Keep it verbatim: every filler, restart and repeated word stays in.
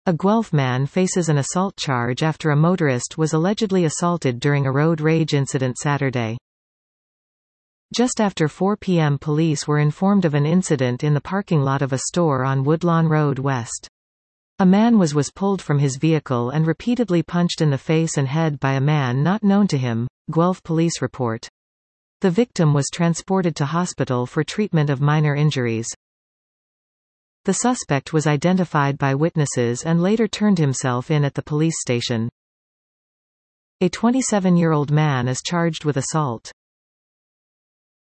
A Guelph man faces an assault charge after a motorist was allegedly assaulted during a road rage incident Saturday. Just after four p m police were informed of an incident in the parking lot of a store on Woodlawn Road West. A man was was pulled from his vehicle and repeatedly punched in the face and head by a man not known to him, Guelph police report. The victim was transported to hospital for treatment of minor injuries. The suspect was identified by witnesses and later turned himself in at the police station. A twenty-seven-year-old man is charged with assault.